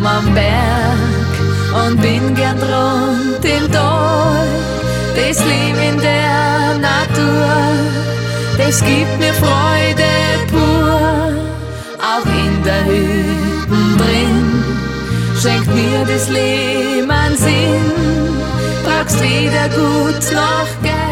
daheim am Berg und bin gern rund im Tal. Das Leben in der Natur, das gibt mir Freude pur. Auch in der Hütte drin schenkt mir das Leben einen Sinn. Fragst wieder gut nach Geld.